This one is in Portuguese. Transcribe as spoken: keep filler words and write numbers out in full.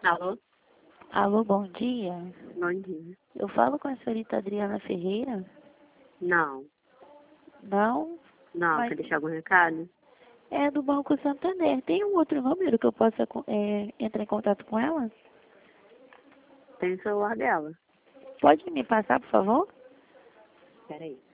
Alô? Alô, bom dia. Bom dia. Eu falo com a senhorita Adriana Ferreira? Não. Não? Não, Mas quer deixar algum recado? é do Banco Santander. Tem um outro número que eu possa é, entrar em contato com ela? Tem o celular dela. Pode me passar, por favor? Peraí.